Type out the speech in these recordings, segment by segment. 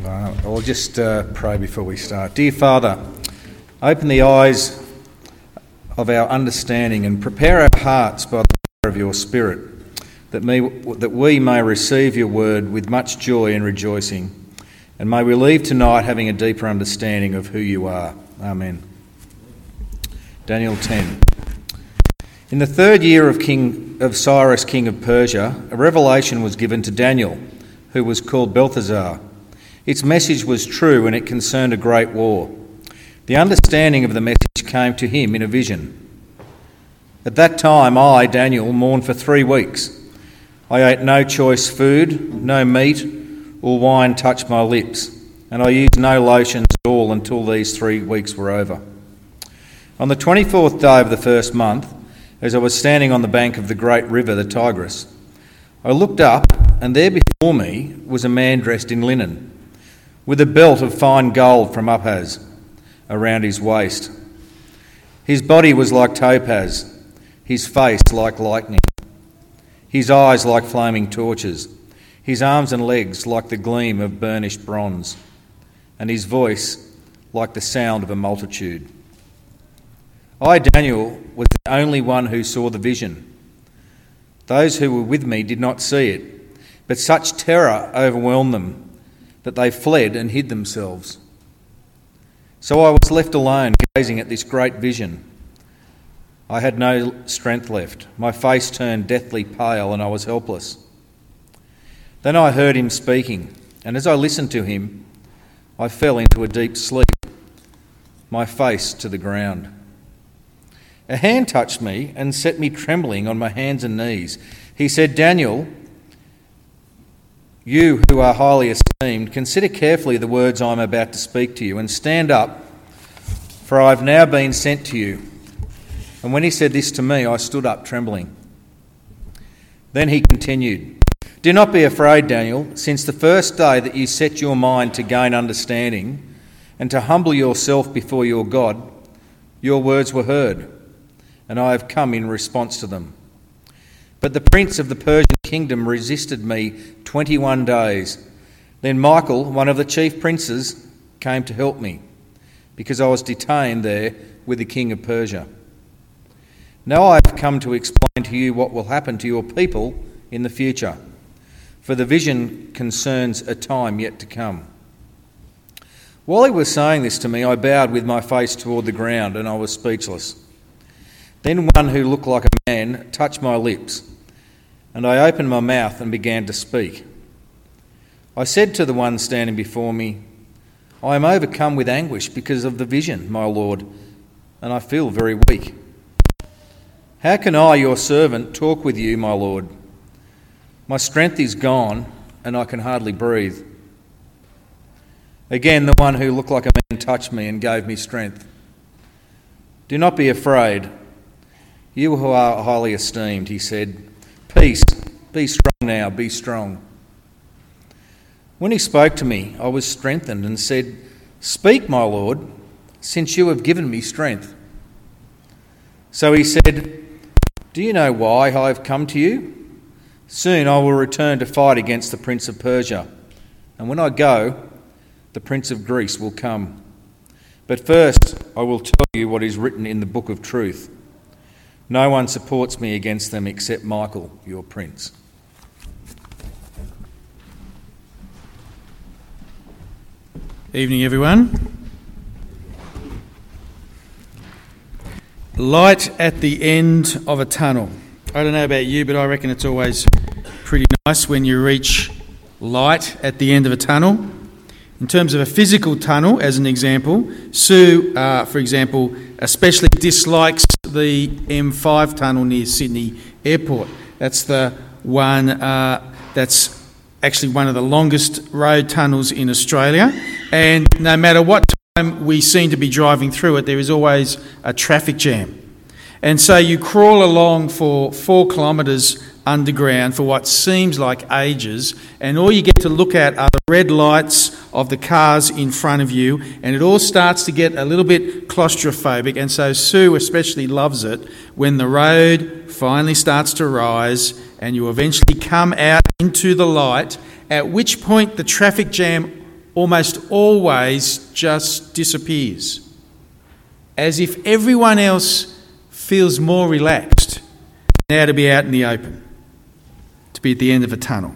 I'll just pray before we start. Dear Father, open the eyes of our understanding and prepare our hearts by the power of your Spirit, that we may receive your word with much joy and rejoicing, and may we leave tonight having a deeper understanding of who you are. Amen. Daniel 10. In the third year of Cyrus, king of Persia, a revelation was given to Daniel, who was called Belteshazzar. Its message was true, and it concerned a great war. The understanding of the message came to him in a vision. At that time I, Daniel, mourned for 3 weeks. I ate no choice food, no meat or wine touched my lips, and I used no lotions at all until these 3 weeks were over. On the 24th day of the first month, as I was standing on the bank of the great river, the Tigris, I looked up, and there before me was a man dressed in linen, with a belt of fine gold from Uphaz around his waist. His body was like topaz, his face like lightning, his eyes like flaming torches, his arms and legs like the gleam of burnished bronze, and his voice like the sound of a multitude. I, Daniel, was the only one who saw the vision. Those who were with me did not see it, but such terror overwhelmed them that they fled and hid themselves. So I was left alone, gazing at this great vision. I had no strength left. My face turned deathly pale, and I was helpless. Then I heard him speaking, and as I listened to him, I fell into a deep sleep, my face to the ground. A hand touched me and set me trembling on my hands and knees. He said, Daniel, you who are highly esteemed, consider carefully the words I am about to speak to you, and stand up, for I have now been sent to you. And when he said this to me, I stood up trembling. Then he continued, do not be afraid, Daniel, since the first day that you set your mind to gain understanding and to humble yourself before your God, your words were heard, and I have come in response to them. But the prince of the Persian kingdom resisted me 21 days. Then Michael, one of the chief princes, came to help me, because I was detained there with the king of Persia. Now I have come to explain to you what will happen to your people in the future, for the vision concerns a time yet to come. While he was saying this to me, I bowed with my face toward the ground, and I was speechless. Then one who looked like a man touched my lips, and I opened my mouth and began to speak. I said to the one standing before me, I am overcome with anguish because of the vision, my Lord, and I feel very weak. How can I, your servant, talk with you, my Lord? My strength is gone, and I can hardly breathe. Again, the one who looked like a man touched me and gave me strength. Do not be afraid. You who are highly esteemed, he said, peace, be strong now, be strong. When he spoke to me, I was strengthened and said, speak, my Lord, since you have given me strength. So he said, do you know why I have come to you? Soon I will return to fight against the prince of Persia, and when I go, the prince of Greece will come. But first I will tell you what is written in the book of truth. No one supports me against them except Michael, your prince. Evening, everyone. Light at the end of a tunnel. I don't know about you, but I reckon it's always pretty nice when you reach light at the end of a tunnel. In terms of a physical tunnel, as an example, Sue, for example, especially dislikes the M5 tunnel near Sydney Airport. That's the one that's actually one of the longest road tunnels in Australia. And no matter what time we seem to be driving through it, there is always a traffic jam. And so you crawl along for 4 kilometres underground for what seems like ages, and all you get to look at are the red lights of the cars in front of you, and it all starts to get a little bit claustrophobic. And so Sue especially loves it when the road finally starts to rise and you eventually come out into the light, at which point the traffic jam almost always just disappears, as if everyone else feels more relaxed now to be out in the open, to be at the end of a tunnel.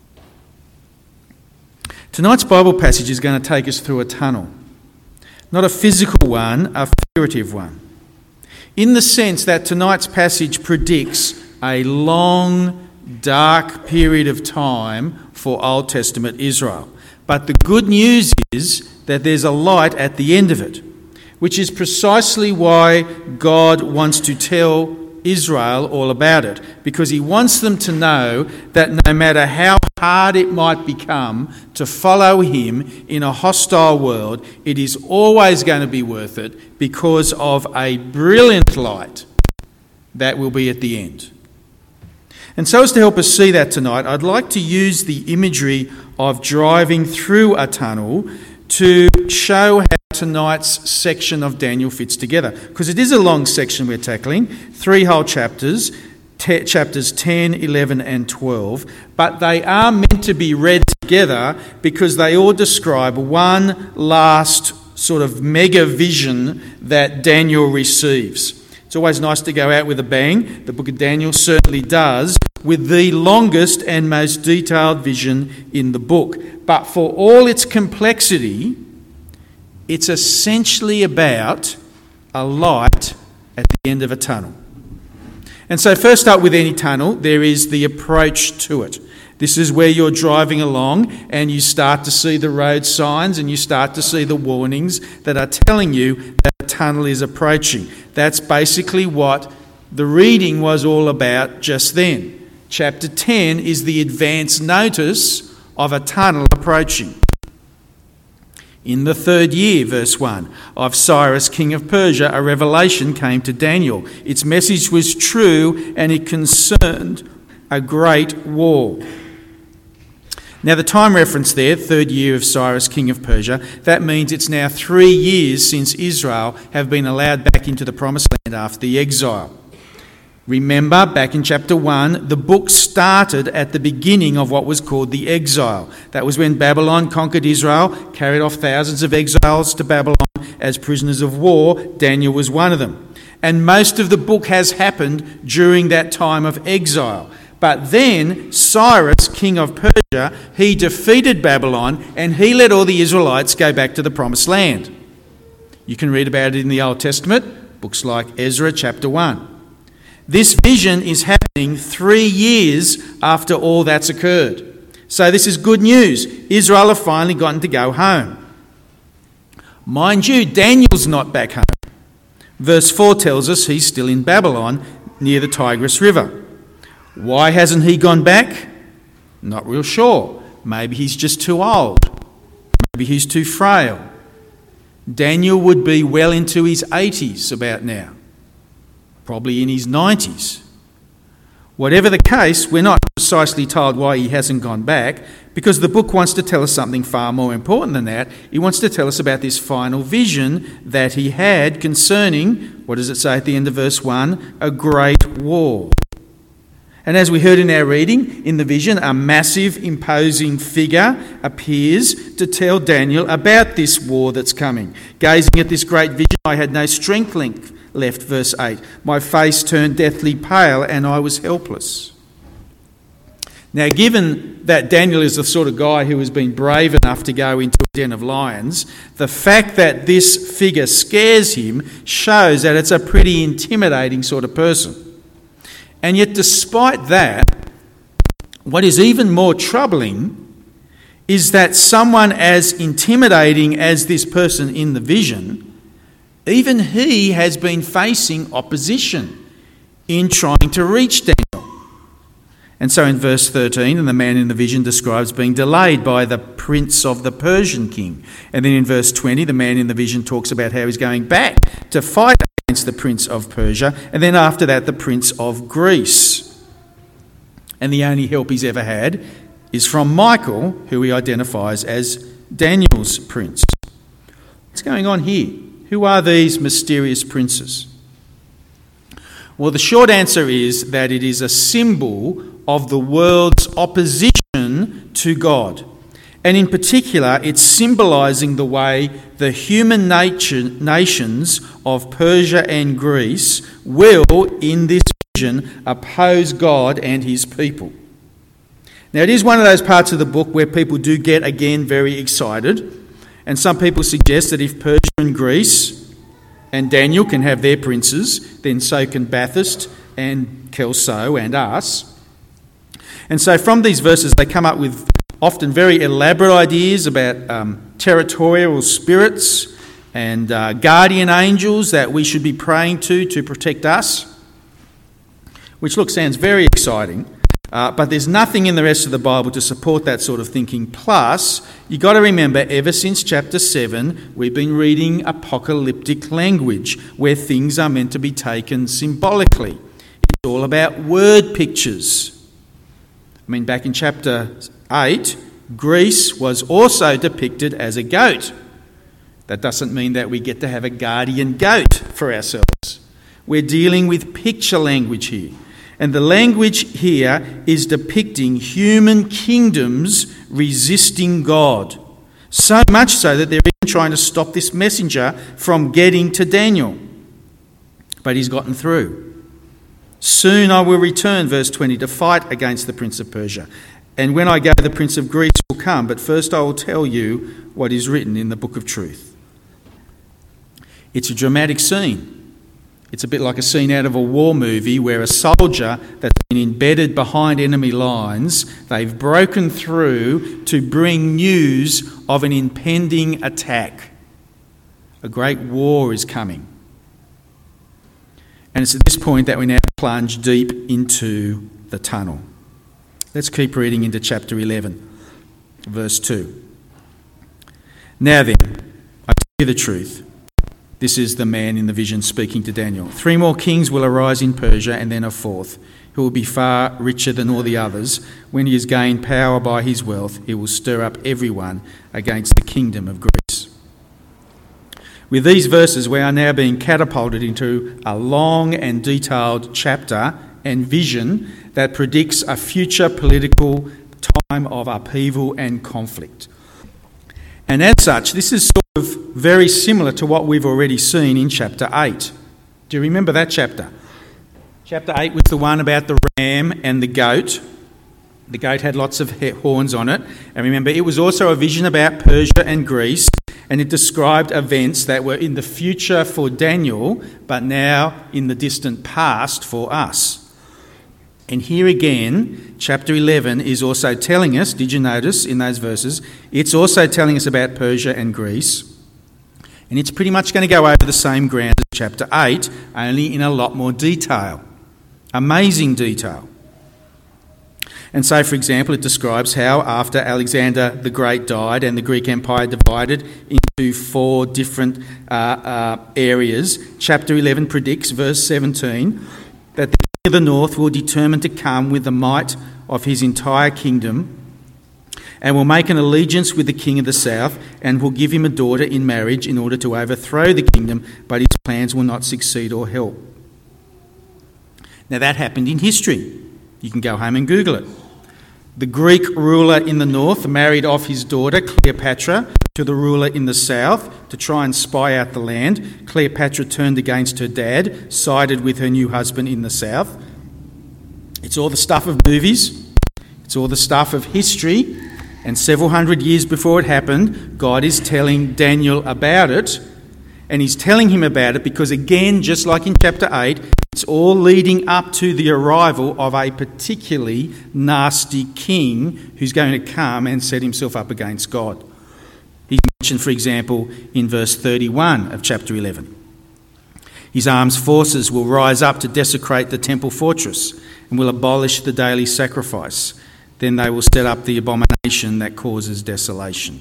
Tonight's Bible passage is going to take us through a tunnel, not a physical one, a figurative one, in the sense that tonight's passage predicts a long, dark period of time for Old Testament Israel. But the good news is that there's a light at the end of it, which is precisely why God wants to tell Israel all about it, because he wants them to know that no matter how hard it might become to follow him in a hostile world, it is always going to be worth it because of a brilliant light that will be at the end. And so as to help us see that tonight, I'd like to use the imagery of driving through a tunnel to show how tonight's section of Daniel fits together. Because it is a long section we're tackling, 3 whole chapters, chapters 10, 11 and 12. But they are meant to be read together because they all describe one last sort of mega vision that Daniel receives. It's always nice to go out with a bang. The book of Daniel certainly does, with the longest and most detailed vision in the book. But for all its complexity, it's essentially about a light at the end of a tunnel. And so first up with any tunnel, there is the approach to it. This is where you're driving along and you start to see the road signs and you start to see the warnings that are telling you that a tunnel is approaching. That's basically what the reading was all about just then. Chapter 10 is the advance notice of a tunnel approaching. In the 3rd year, verse 1, of Cyrus, king of Persia, a revelation came to Daniel. Its message was true and it concerned a great war. Now the time reference there, 3rd year of Cyrus, king of Persia, that means it's now 3 years since Israel have been allowed back into the promised land after the exile. Remember, back in chapter 1, the book started at the beginning of what was called the exile. That was when Babylon conquered Israel, carried off thousands of exiles to Babylon as prisoners of war. Daniel was one of them. And most of the book has happened during that time of exile. But then Cyrus, king of Persia, he defeated Babylon and he let all the Israelites go back to the promised land. You can read about it in the Old Testament, books like Ezra chapter 1. This vision is happening 3 years after all that's occurred. So this is good news. Israel have finally gotten to go home. Mind you, Daniel's not back home. Verse 4 tells us he's still in Babylon near the Tigris River. Why hasn't he gone back? Not real sure. Maybe he's just too old. Maybe he's too frail. Daniel would be well into his 80s about now. Probably in his 90s. Whatever the case, we're not precisely told why he hasn't gone back, because the book wants to tell us something far more important than that. It wants to tell us about this final vision that he had concerning, what does it say at the end of verse 1? A great war. And as we heard in our reading, in the vision, a massive, imposing figure appears to tell Daniel about this war that's coming. Gazing at this great vision, I had no strength left, verse 8. My face turned deathly pale and I was helpless. Now, given that Daniel is the sort of guy who has been brave enough to go into a den of lions, the fact that this figure scares him shows that it's a pretty intimidating sort of person. And yet, despite that, what is even more troubling is that someone as intimidating as this person in the vision, even he has been facing opposition in trying to reach Daniel. And so in verse 13, and the man in the vision describes being delayed by the prince of the Persian king. And then in verse 20, the man in the vision talks about how he's going back to fight against the prince of Persia. And then after that, the prince of Greece. And the only help he's ever had is from Michael, who he identifies as Daniel's prince. What's going on here? Who are these mysterious princes? Well, the short answer is that it is a symbol of the world's opposition to God. And in particular, it's symbolising the way the human nations of Persia and Greece will, in this vision, oppose God and his people. Now, it is one of those parts of the book where people do get, again, very excited. And some people suggest that if Persia and Greece and Daniel can have their princes, then so can Bathurst and Kelso and us. And so from these verses, they come up with often very elaborate ideas about territorial spirits and guardian angels that we should be praying to protect us, which sounds very exciting. But there's nothing in the rest of the Bible to support that sort of thinking. Plus, you've got to remember, ever since chapter 7, we've been reading apocalyptic language where things are meant to be taken symbolically. It's all about word pictures. I mean, back in chapter 8, Greece was also depicted as a goat. That doesn't mean that we get to have a guardian goat for ourselves. We're dealing with picture language here. And the language here is depicting human kingdoms resisting God. So much so that they're even trying to stop this messenger from getting to Daniel. But he's gotten through. Soon I will return, verse 20, to fight against the prince of Persia. And when I go, the prince of Greece will come. But first I will tell you what is written in the book of truth. It's a dramatic scene. It's a bit like a scene out of a war movie where a soldier that's been embedded behind enemy lines, they've broken through to bring news of an impending attack. A great war is coming. And it's at this point that we now plunge deep into the tunnel. Let's keep reading into chapter 11, verse 2. Now then, I tell you the truth. This is the man in the vision speaking to Daniel. 3 more kings will arise in Persia, and then a fourth, who will be far richer than all the others. When he has gained power by his wealth, he will stir up everyone against the kingdom of Greece. With these verses, we are now being catapulted into a long and detailed chapter and vision that predicts a future political time of upheaval and conflict. And as such, this is sort of very similar to what we've already seen in chapter 8. Do you remember that chapter? Chapter 8 was the one about the ram and the goat. The goat had lots of horns on it. And remember, it was also a vision about Persia and Greece, and it described events that were in the future for Daniel, but now in the distant past for us. And here again, chapter 11 is also telling us, did you notice in those verses, it's also telling us about Persia and Greece. And it's pretty much going to go over the same ground as chapter 8, only in a lot more detail. Amazing detail. And so, for example, it describes how after Alexander the Great died and the Greek Empire divided into 4 different areas, chapter 11 predicts, verse 17, that the king of the north will determine to come with the might of his entire kingdom and will make an allegiance with the king of the south and will give him a daughter in marriage in order to overthrow the kingdom, but his plans will not succeed or help. Now that happened in history. You can go home and Google it. The Greek ruler in the north married off his daughter Cleopatra to the ruler in the south to try and spy out the land. Cleopatra turned against her dad, sided with her new husband in the south. It's all the stuff of movies. It's all the stuff of history. And several hundred years before it happened, God is telling Daniel about it. And he's telling him about it because, again, just like in chapter 8, it's all leading up to the arrival of a particularly nasty king who's going to come and set himself up against God. He's mentioned, for example, in verse 31 of chapter 11. His armed forces will rise up to desecrate the temple fortress and will abolish the daily sacrifice. Then they will set up the abomination that causes desolation.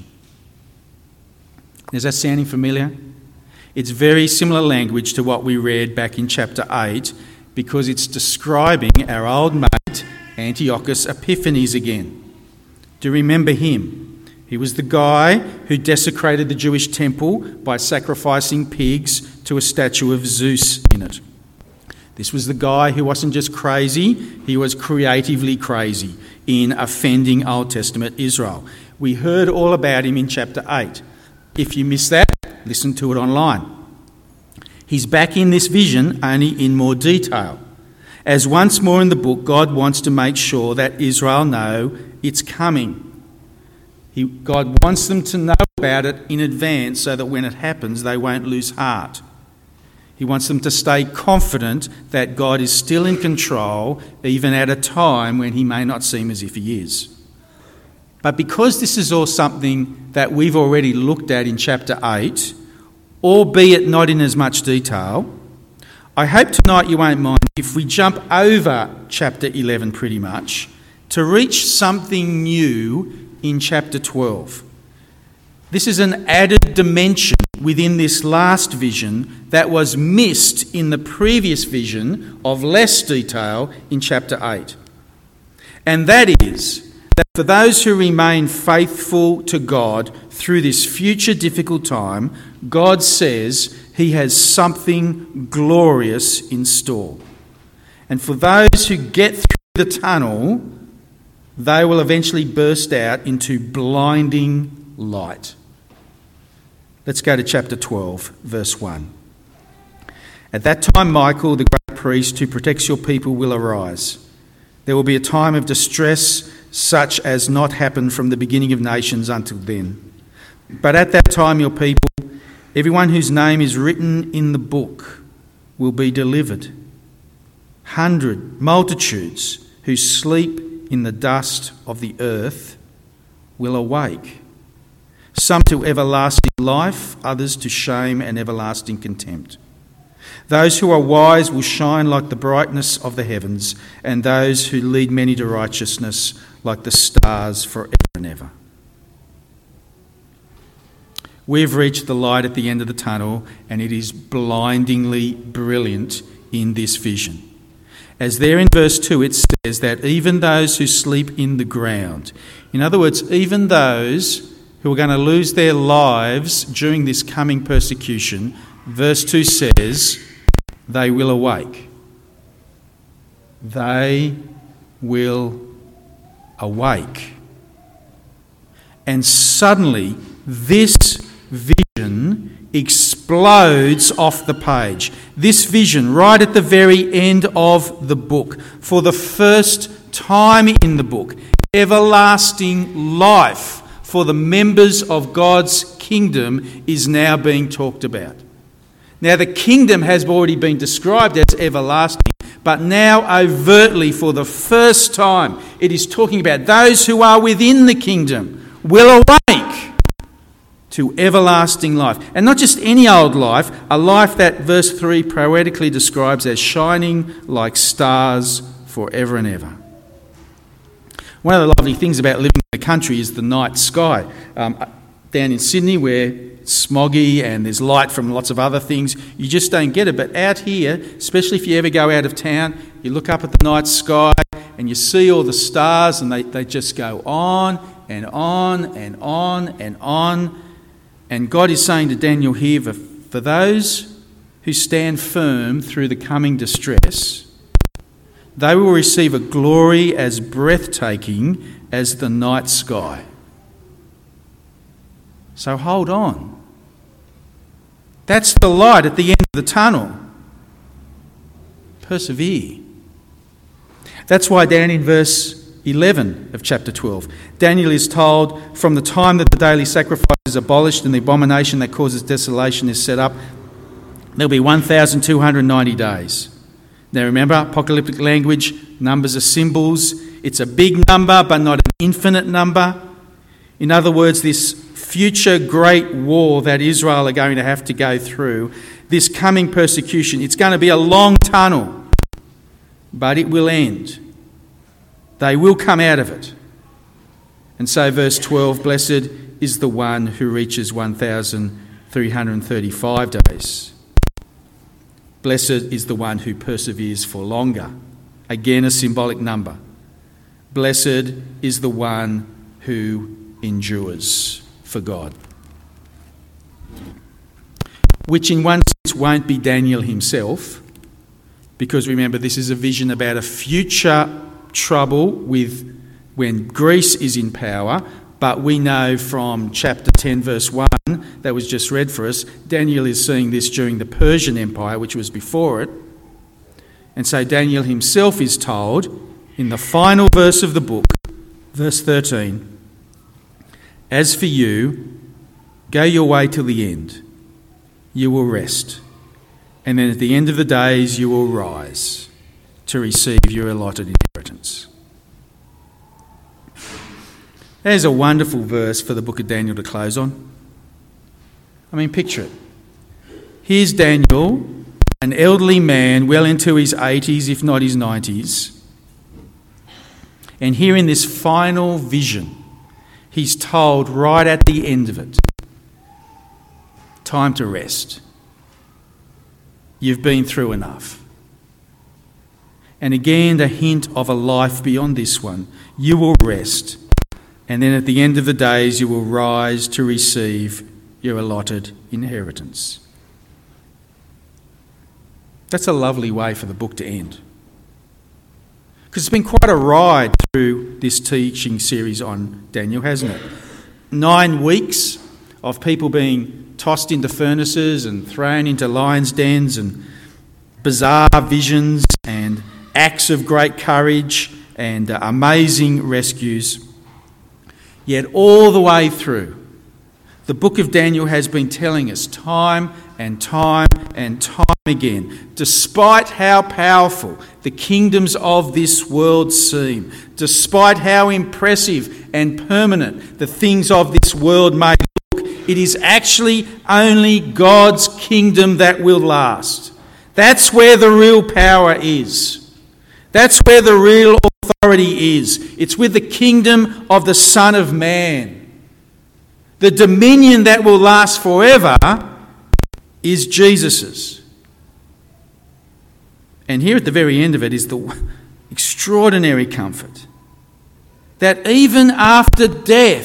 Is that sounding familiar? It's very similar language to what we read back in chapter 8 because it's describing our old mate Antiochus Epiphanes again. Do you remember him? He was the guy who desecrated the Jewish temple by sacrificing pigs to a statue of Zeus in it. This was the guy who wasn't just crazy, he was creatively crazy in offending Old Testament Israel. We heard all about him in chapter 8. If you missed that, listen to it online. He's back in this vision, only in more detail. As once more in the book, God wants to make sure that Israel know it's coming. God wants them to know about it in advance so that when it happens, they won't lose heart. He wants them to stay confident that God is still in control, even at a time when he may not seem as if he is. But because this is all something that we've already looked at in chapter 8, albeit not in as much detail, I hope tonight you won't mind if we jump over chapter 11 pretty much to reach something new in chapter 12. This is an added dimension within this last vision that was missed in the previous vision of less detail in chapter 8. And that is that for those who remain faithful to God through this future difficult time, God says he has something glorious in store. And for those who get through the tunnel, they will eventually burst out into blinding light. Let's go to chapter 12, verse 1. At that time, Michael, the great priest who protects your people, will arise. There will be a time of distress such as not happened from the beginning of nations until then. But at that time, your people, everyone whose name is written in the book, will be delivered. Multitudes who sleep in the dust of the earth will awake. Some to everlasting life, others to shame and everlasting contempt. Those who are wise will shine like the brightness of the heavens, and those who lead many to righteousness like the stars forever and ever. We've reached the light at the end of the tunnel, and it is blindingly brilliant in this vision. As there in verse 2 it says that even those who sleep in the ground, in other words, even those who are going to lose their lives during this coming persecution, verse 2 says, they will awake. They will awake. And suddenly, this vision explodes off the page. This vision, right at the very end of the book, for the first time in the book, everlasting life for the members of God's kingdom is now being talked about. Now, the kingdom has already been described as everlasting, but now overtly for the first time, it is talking about those who are within the kingdom will awake to everlasting life. And not just any old life, a life that verse 3 poetically describes as shining like stars forever and ever. One of the lovely things about living in the country is the night sky. Down in Sydney, where it's smoggy and there's light from lots of other things, you just don't get it. But out here, especially if you ever go out of town, you look up at the night sky and you see all the stars, and they just go on and on and on and on. And God is saying to Daniel here, for those who stand firm through the coming distress, they will receive a glory as breathtaking as the night sky. So hold on. That's the light at the end of the tunnel. Persevere. That's why down in verse 11 of chapter 12, Daniel is told, from the time that the daily sacrifice is abolished and the abomination that causes desolation is set up, there'll be 1,290 days. Now remember, apocalyptic language, numbers are symbols. It's a big number, but not an infinite number. In other words, this future great war that Israel are going to have to go through, this coming persecution, it's going to be a long tunnel, but it will end. They will come out of it. And so verse 12, blessed is the one who reaches 1,335 days. Blessed is the one who perseveres for longer. Again, a symbolic number. Blessed is the one who endures for God. Which in one sense won't be Daniel himself, because remember, this is a vision about a future trouble with when Greece is in power, But we know from chapter 10, verse 1, that was just read for us, Daniel is seeing this during the Persian Empire, which was before it. And so Daniel himself is told in the final verse of the book, verse 13, "As for you, go your way till the end. You will rest. And then at the end of the days you will rise to receive your allotted inheritance." There's a wonderful verse for the book of Daniel to close on. I mean, picture it. Here's Daniel, an elderly man, well into his 80s, if not his 90s. And here in this final vision, he's told right at the end of it, time to rest. You've been through enough. And again, the hint of a life beyond this one. You will rest. And then at the end of the days, you will rise to receive your allotted inheritance. That's a lovely way for the book to end. Because it's been quite a ride through this teaching series on Daniel, hasn't it? 9 weeks of people being tossed into furnaces and thrown into lions' dens, and bizarre visions and acts of great courage and amazing rescues. Yet all the way through, the book of Daniel has been telling us time and time and time again, despite how powerful the kingdoms of this world seem, despite how impressive and permanent the things of this world may look, it is actually only God's kingdom that will last. That's where the real power is. That's where the real authority is. It's with the kingdom of the Son of Man. The dominion that will last forever is Jesus's. And here at the very end of it is the extraordinary comfort that even after death,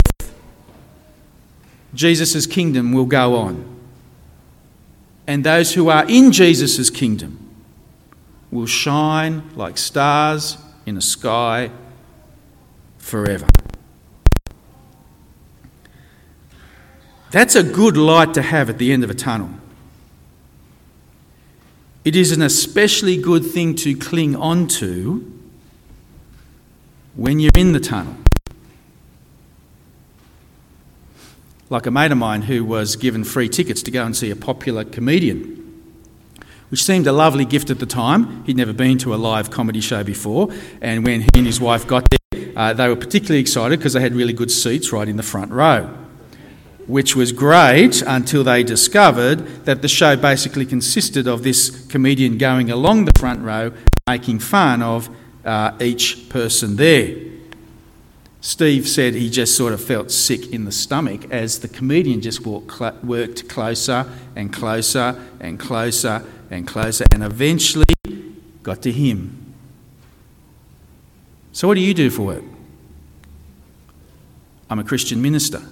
Jesus' kingdom will go on. And those who are in Jesus' kingdom will shine like stars in a sky forever. That's a good light to have at the end of a tunnel. It is an especially good thing to cling on to when you're in the tunnel. Like a mate of mine who was given free tickets to go and see a popular comedian, which seemed a lovely gift at the time. He'd never been to a live comedy show before, and when he and his wife got there, they were particularly excited because they had really good seats right in the front row, which was great until they discovered that the show basically consisted of this comedian going along the front row making fun of each person there. Steve said he just sort of felt sick in the stomach as the comedian just worked closer and closer and closer and closer, and eventually got to him. So what do you do for work? I'm a Christian minister.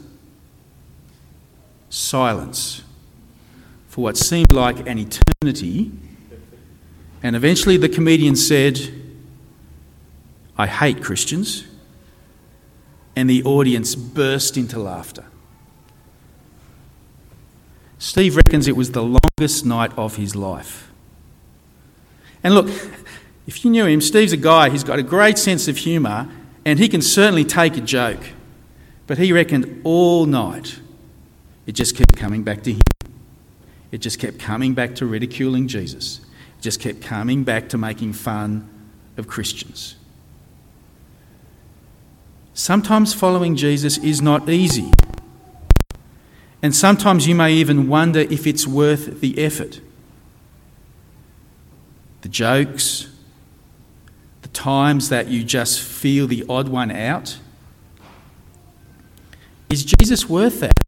Silence for what seemed like an eternity, and eventually the comedian said, "I hate Christians," and the audience burst into laughter. Steve reckons it was the longest night of his life. And look, if you knew him, Steve's a guy, he's got a great sense of humour, and he can certainly take a joke. But he reckoned all night it just kept coming back to him. It just kept coming back to ridiculing Jesus. It just kept coming back to making fun of Christians. Sometimes following Jesus is not easy. And sometimes you may even wonder if it's worth the effort. The jokes, the times that you just feel the odd one out. Is Jesus worth that?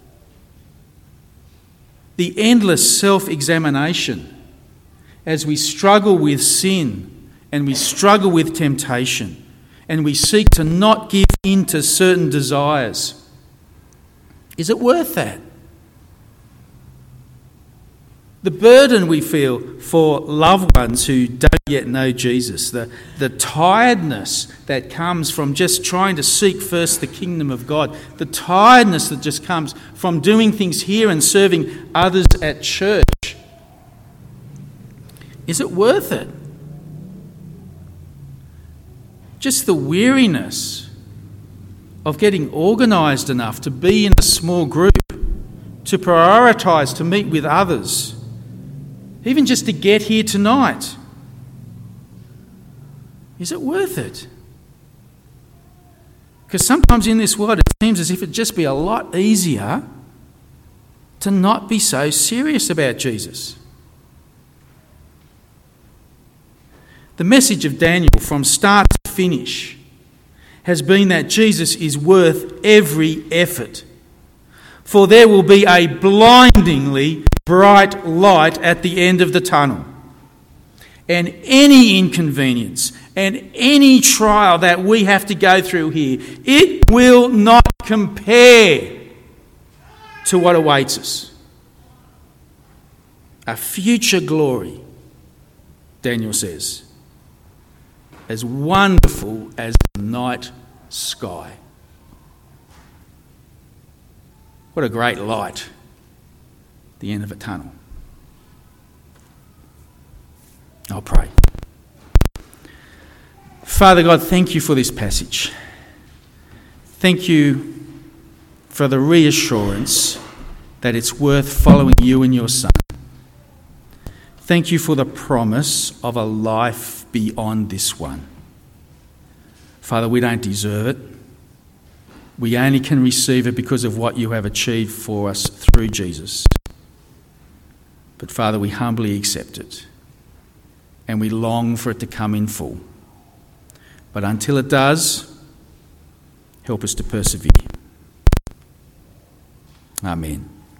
The endless self-examination as we struggle with sin and we struggle with temptation and we seek to not give in to certain desires. Is it worth that? The burden we feel for loved ones who don't yet know Jesus, the tiredness that comes from just trying to seek first the kingdom of God, the tiredness that just comes from doing things here and serving others at church. Is it worth it? Just the weariness of getting organised enough to be in a small group, to prioritise, to meet with others, even just to get here tonight. Is it worth it? Because sometimes in this world it seems as if it'd just be a lot easier to not be so serious about Jesus. The message of Daniel from start to finish has been that Jesus is worth every effort. For there will be a blindingly bright light at the end of the tunnel. And any inconvenience and any trial that we have to go through here, it will not compare to what awaits us. A future glory, Daniel says, as wonderful as the night sky. What a great light at the end of a tunnel. I'll pray. Father God, thank you for this passage. Thank you for the reassurance that it's worth following you and your Son. Thank you for the promise of a life beyond this one. Father, we don't deserve it. We only can receive it because of what you have achieved for us through Jesus. But Father, we humbly accept it and we long for it to come in full. But until it does, help us to persevere. Amen.